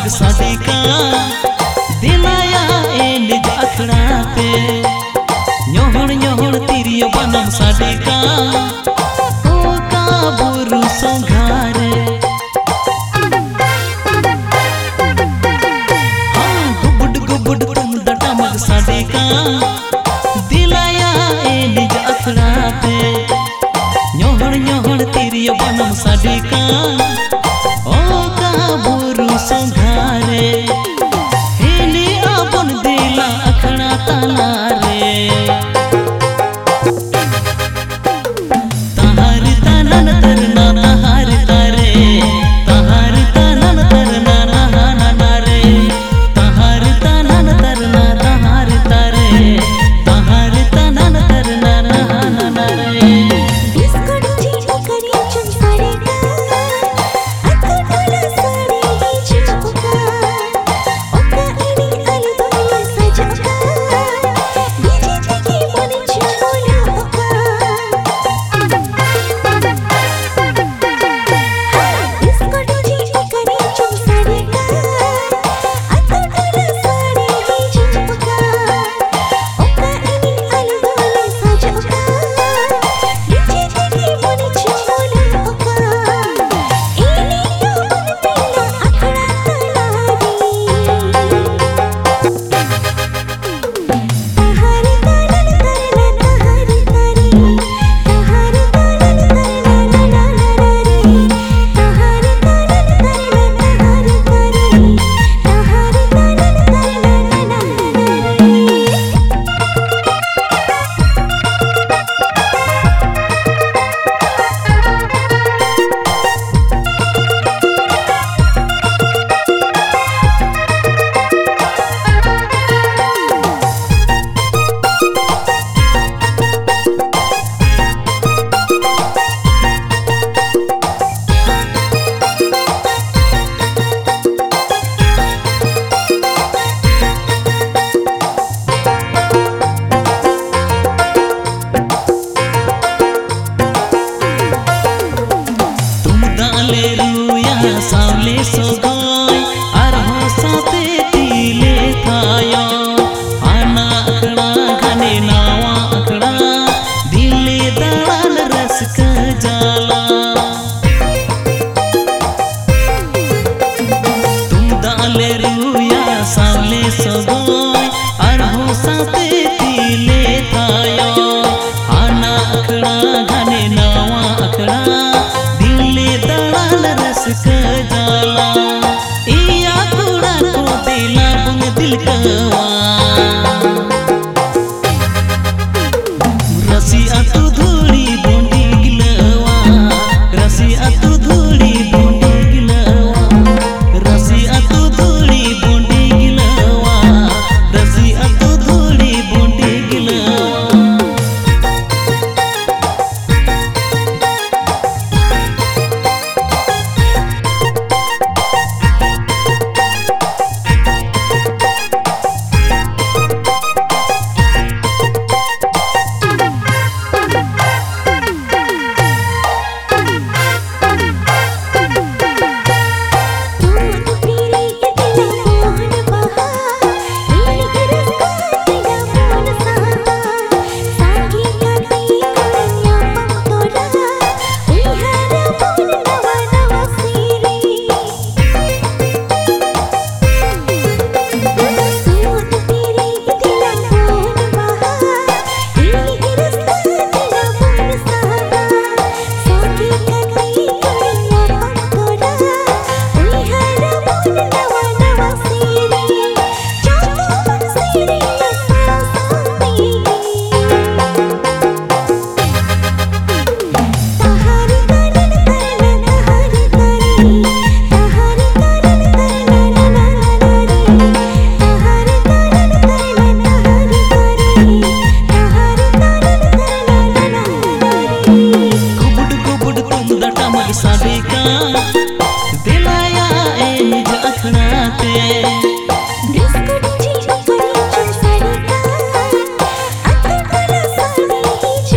साडी का दिलाया ए निज अखड़ा पे न्योहण न्योहण तिरियो बनम साडी का ओ का बुरु संघारे हाँ गुबुड गुबुड तुम दटमग साडी का दिलाया ए निज अखड़ा पे न्योहण न्योहण तिरियो बनम साडी का ओ का बुरु संघारे हेली आपन दिला अखड़ा ताला रे तहारी तनन तरना तहारी तारे तहारी तनन तरना नहाना रे तहारी तनन तरना तहारी तारे तहारी तनन तरना नहाना रे सावले सोगोय आरहो साथे तिले थायो आना अखड़ा घने नावा अखड़ा दिले दलाल रस का जाला तुम दाले रुया सावले सोगोय आरहो साथे तिले थायो आना अखड़ा घने नावा अखड़ा दिले दलाल रस का जाला इया कुड़ा को दिला बुंग दिल कवा रसी अतु धूड़ी बोंडी गिलवा रसी अतु धूड़ी बोंडी गिलवा रसी अतु धूड़ी बोंडी गिलवा रसी अतु धूड़ी बोंडी गिलवा दिलाया ए निज अखड़ा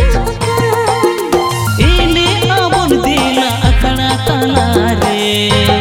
पे